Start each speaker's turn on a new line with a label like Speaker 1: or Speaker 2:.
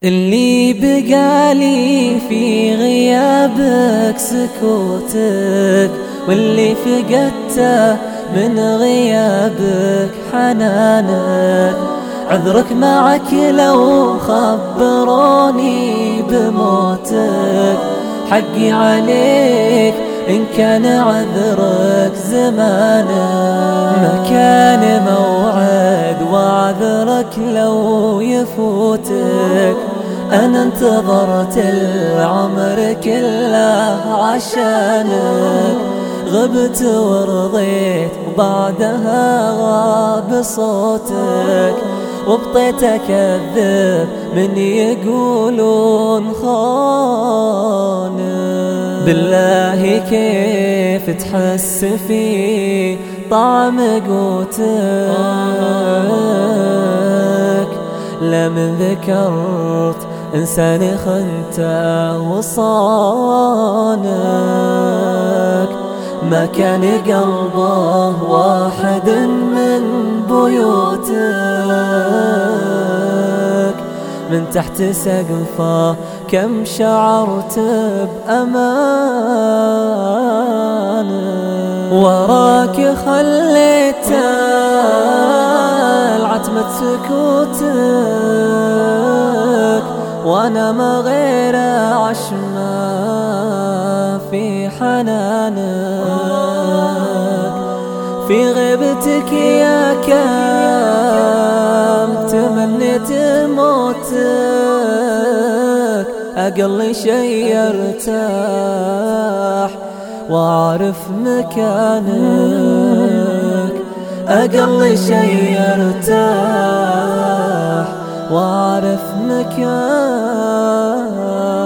Speaker 1: اللي بقالي في غيابك سكوتك، واللي فقدته من غيابك حنانك. عذرك معك لو خبروني بموتك، حقي عليك إن كان عذرك زمانك. ما كان موعد وعذرك لو يفوتك، أنا انتظرت العمر كله عشانك. غبت ورضيت وبعدها غاب صوتك، وبطيت أكذب من يقولون خانك. بالله كيف تحس في طعم قوتك، لمن ذكرت إنسان خنته وصانك. ما كان قلبه واحد من بيوتك، من تحت سقفه كم شعرت بأمانك. وراك خليت العتمة سكوتك، وانا ما غير عشمة في حنانك. في غيبتك يا كم تمنيت موتك، أقل شي ارتاح وأعرف مكانك. أقل شي ارتاح وأعرف مكانك.